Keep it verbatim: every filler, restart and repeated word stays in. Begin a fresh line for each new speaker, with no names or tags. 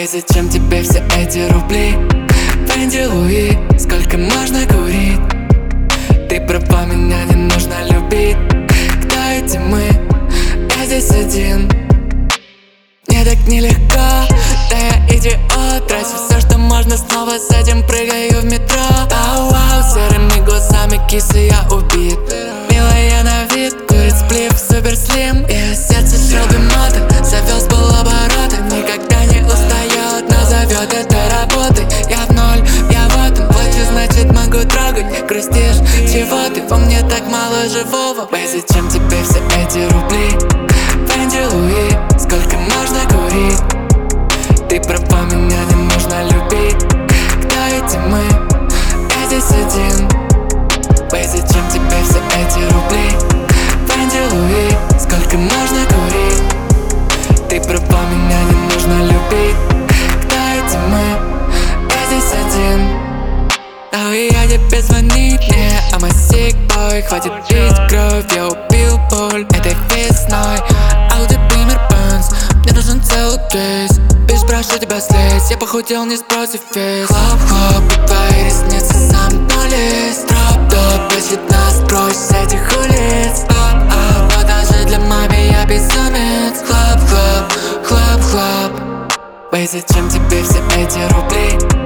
Эй, зачем тебе все эти рубли? Фэнди Луи, сколько можно курить? Ты права, меня не нужно любить. Кто эти мы? Я здесь один. Мне так нелегко, да я идиот. Трачу все, что можно, снова с этим прыгаю в метро. Ау-ау, серыми глазами кисы я убит. Милая на вид, курит сплив, супер слим. Ее сердце Шелби Мота, завел с полоборота. Никогда не устает, но зовет это работой. Я в ноль, я в этом, плачу, значит могу трогать. Грустишь, чего ты, во мне так мало живого? Эй, зачем тебе все эти рубли? Фэнди Луи, сколько можно курить? Ты права, меня не нужно любить. Кто эти мы? Я здесь один. Эй, зачем тебе все эти рубли? Фэнди Луи, сколько можно курить? Ты права, меня не нужно любить. Кто эти мы? Я здесь один. А я тебе звонить, не, I'm a sick boy. Хватит пить кровь, я убил боль этой весной. Audi Beamer Benz, мне нужен целый кейс. Бишь, прошу тебя слезь, я похудел, не спросив вес. Хлоп-хлоп, и твои ресницы сам полез. Троп-топ, ищет нас прочь с этих улиц. Оп-оп, но даже для мамы я безумец. Хлоп-хлоп, хлоп-хлоп. Эй, зачем тебе все эти рубли?